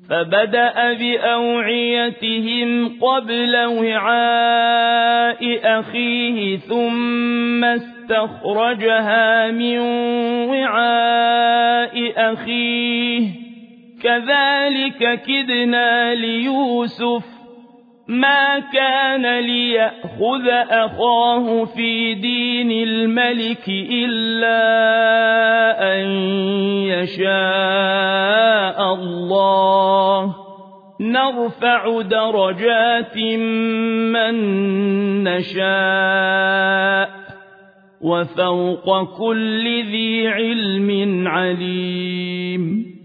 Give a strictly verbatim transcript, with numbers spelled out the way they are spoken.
فبدأ بأوعيتهم قبل وعاء أخيه ثم استخرجها من وعاء أخيه كذلك كدنا ليوسف ما كان ليأخذ أخاه في دين الملك إلا أن يشاء الله نرفع درجات من نشاء وفوق كل ذي علم عليم